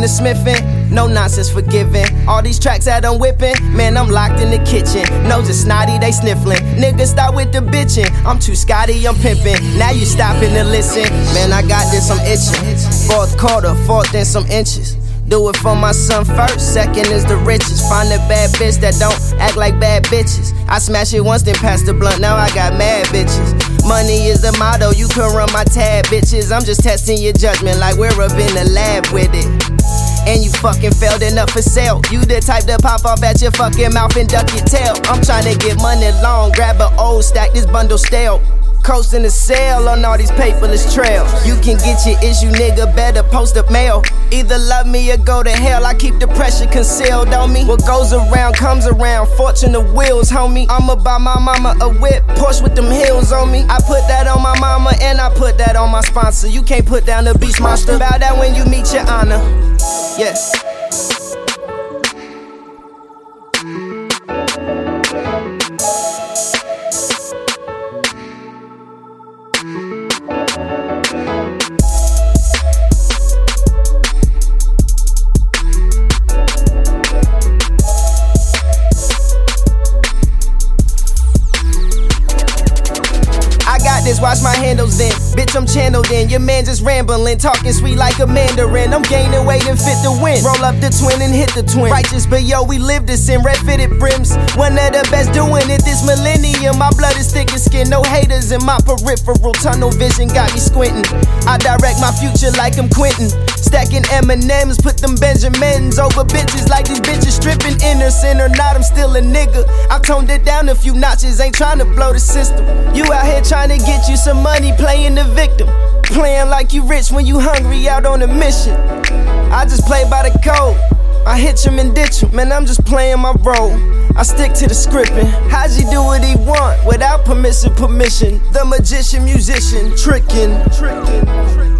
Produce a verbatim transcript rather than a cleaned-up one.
the smithing, no nonsense forgiving. All these tracks that I'm whipping, man, I'm locked in the kitchen. Nose is snotty, they sniffling. Niggas start with the bitching. I'm too Scotty, I'm pimping. Now you stopping to listen. Man, I got this, I'm itching. Fourth quarter, fourth and some inches. Do it for my son first, second is the richest. Find a bad bitch that don't act like bad bitches. I smash it once, then pass the blunt, now I got mad bitches. Money is the motto, you can run my tab, bitches. I'm just testing your judgment like we're up in the lab with it. And you fucking failed enough for sale. You the type to pop off at your fucking mouth and duck your tail. I'm trying to get money long, grab an old stack, this bundle stale. Coasting the sale on all these paperless trails. You can get your issue, nigga, better post up mail. Either love me or go to hell, I keep the pressure concealed on me. What goes around comes around, fortune of wheels, homie. I'ma buy my mama a whip, Porsche with them hills on me. I put that on my mama and I put that on my sponsor. You can't put down the beast monster, bow down when you meet your honor. Yes. This, watch my handles then. Bitch, I'm channeled in. Your man just rambling, talking sweet like a mandarin. I'm gaining weight and fit the win. Roll up the twin and hit the twin. Righteous, but yo, we live this in red fitted brims. One of the best doing it this millennium. My blood is thick as skin, no haters in my peripheral. Tunnel vision got me squinting. I direct my future like I'm Quentin. Stacking M and M's, put them Benjamins over bitches like these bitches stripping. Innocent or not, I'm still a nigga. I toned it down a few notches, ain't trying to blow the system. You out here trying to get you some money, playing the victim. Playing like you rich when you hungry out on a mission. I just play by the code. I hit him and ditch him, man, I'm just playing my role. I stick to the scripting. Haji do what he want without permission, permission. The magician, musician, tricking, tricking, tricking.